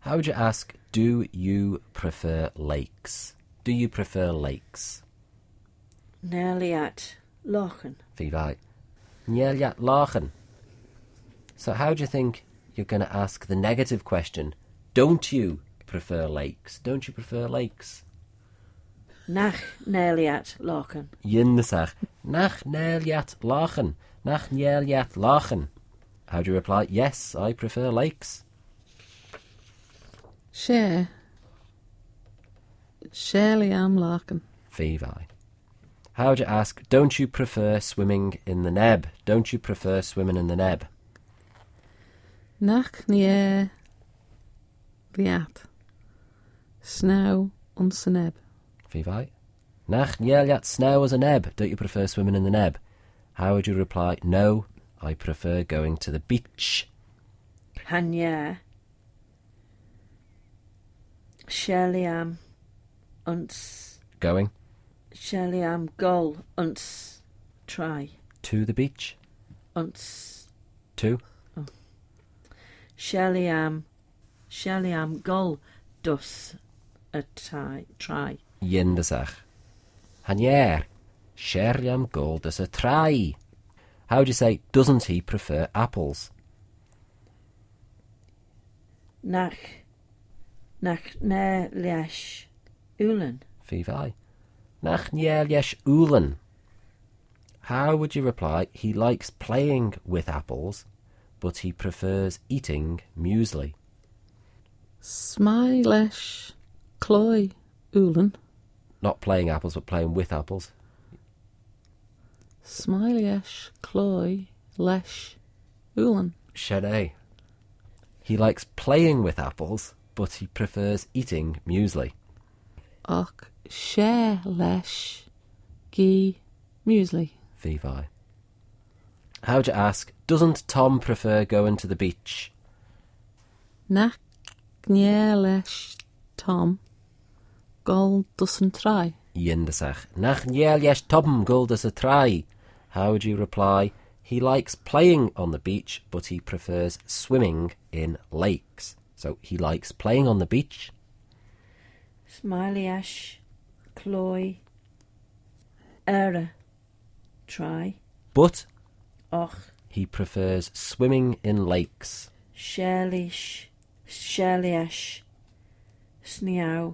How would you ask, do you prefer lakes? Do you prefer lakes? Nearliat Lochen. Fivai. Nearliat lachen. So how do you think you're going to ask the negative question? Don't you prefer lakes? Don't you prefer lakes? Nach nearliat Lochen. Yindasach. Nach nearliat lachen. Nach nearliat lachen. How do you reply? Yes, I prefer lakes. Share. Surely am lachen. Fivai. How would you ask, don't you prefer swimming in the Neb? Don't you prefer swimming in the Neb? Nach nie liat. Snow on sneb. Fivai. Nach nearliat snow as a Neb. Don't you prefer swimming in the Neb? How would you reply? No, I prefer going to the beach. Hanya. Sheliam uns. Going Sheliam gol uns. Try. to the beach. Uns. To. Sheliam gol dus. A try. Yindasach. Hanier. Sheriam gold as a try. How do you say, doesn't he prefer apples? Nach ne lesh ulen. Fivai. Nach nearliash ulen. How would you reply, he likes playing with apples, but he prefers eating muesli? Smilesh cloy ulen. Not playing apples, but playing with apples. Smiliesh cloy lesh ulen. Shade. He likes playing with apples, but he prefers eating muesli. Och share lesh gi muesli. Fivai. How would you ask, doesn't Tom prefer going to the beach? Nach nie lesh Tom. Gold doesn't try. Yindasach. Nach nearliash Tom gold as a try. How would you reply? He likes playing on the beach, but he prefers swimming in lakes. So he likes playing on the beach. Smilyash cloy. Era. Try. But Och. he prefers swimming in lakes. Shelish. Sheliash. Sneow.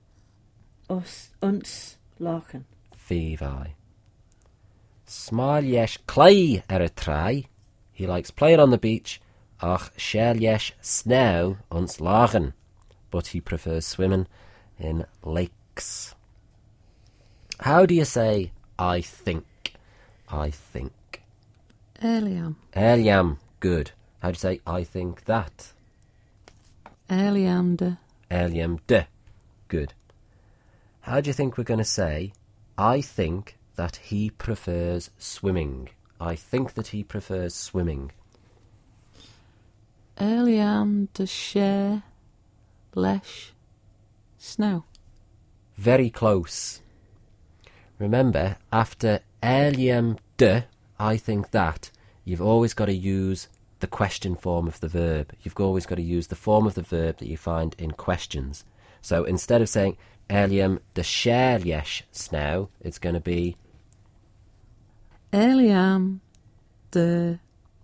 Uns. Lochen. Fivai. Smilyesh clay a try. He likes playing on the beach. Ach shelyesh snow uns lachen. But he prefers swimming in lakes. How do you say, I think? I think. Eliam. Eliam, good. How do you say, I think that? Eliam de. Eliam de, good. How do you think we're going to say, I think that he prefers swimming? I think that he prefers swimming. Eliam de share lesh snow. Very close. Remember, after Eliam de, I think that, you've always got to use the question form of the verb. You've always got to use the form of the verb that you find in questions. So instead of saying Eliam de shelyesh snow, it's going to be Eliam de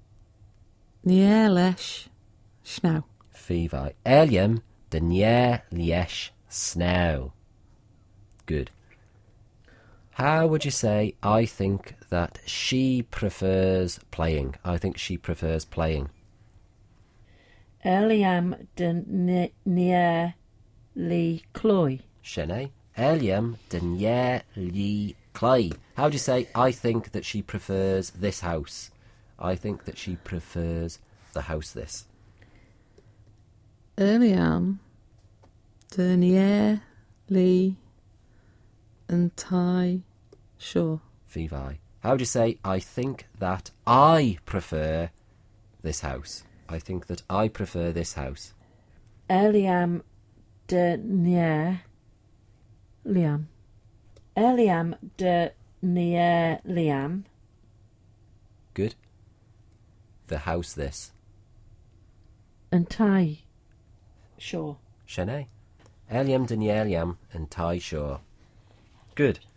nielesh snow. Fivai. Eliam de shelyesh snow. Good. How would you say, I think that she prefers playing? I think she prefers playing. Eliam de nia li cloy. Shene. Eliam de li clay. How do you say, I think that she prefers this house? I think that she prefers the house this. Eliam de nie li and tie sure. Fivai. How do you say, I think that I prefer this house? I think that I prefer this house. Eliam de nia liam. Eliam de nia liam. Good. The house this. And tie Sure. Sianne. Eliam dyn Eliam yn tai sio. Good.